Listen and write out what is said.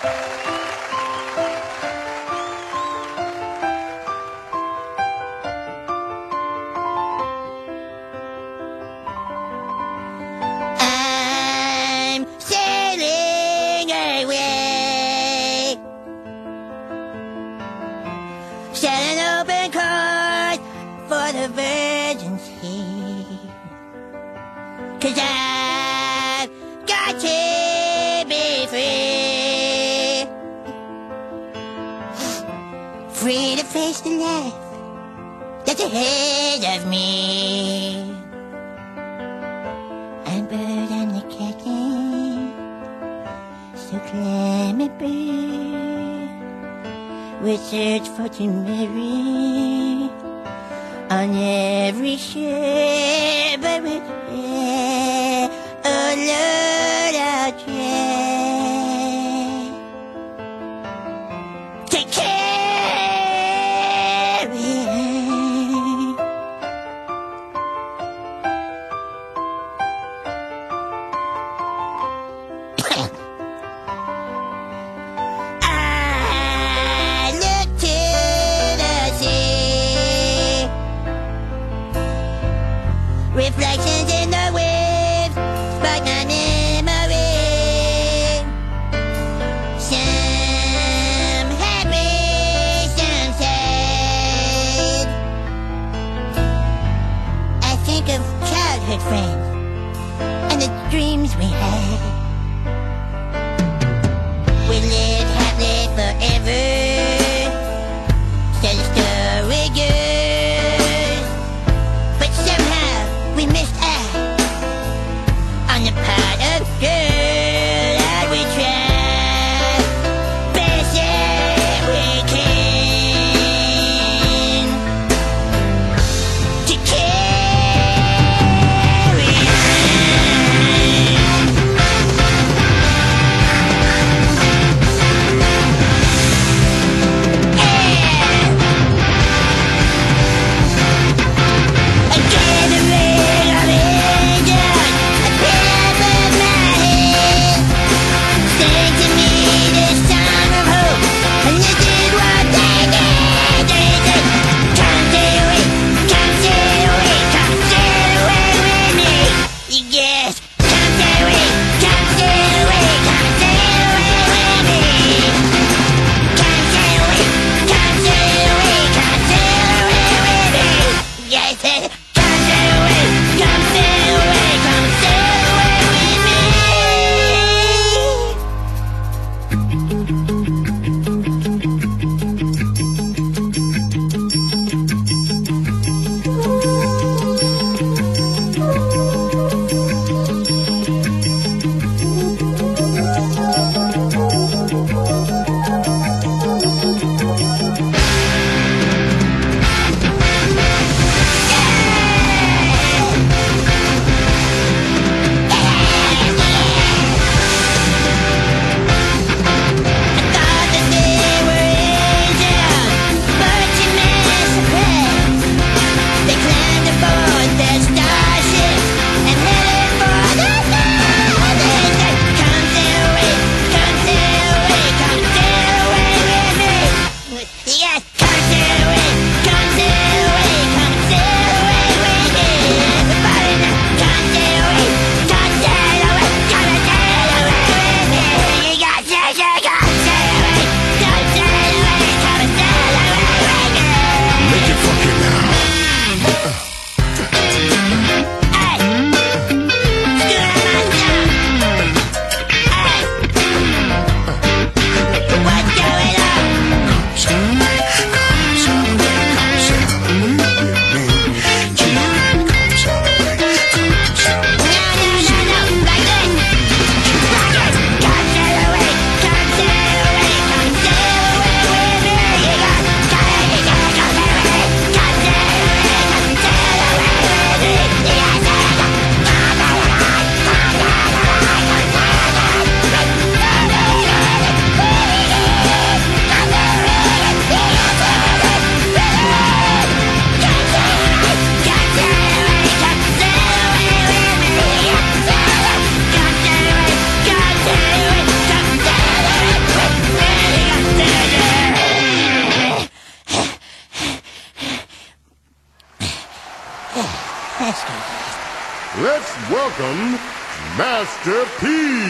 I'm sailing away, sailing open course for the virgin sea. 'Cause I've got to be free, free to face the life that's ahead of me. And bird and the captain, so claim it be. We search for to Mary on every ship, but we pray, oh Lord, our train to carry. I look to the sea, reflections in the waves, spark my memory. Let's welcome Master P.